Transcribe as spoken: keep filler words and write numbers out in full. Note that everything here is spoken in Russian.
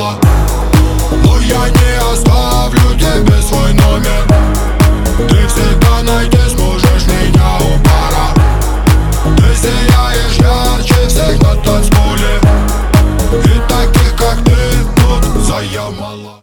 было. Но я не оставлю тебе свой номер. Ты всегда найдешь, можешь меня убрать.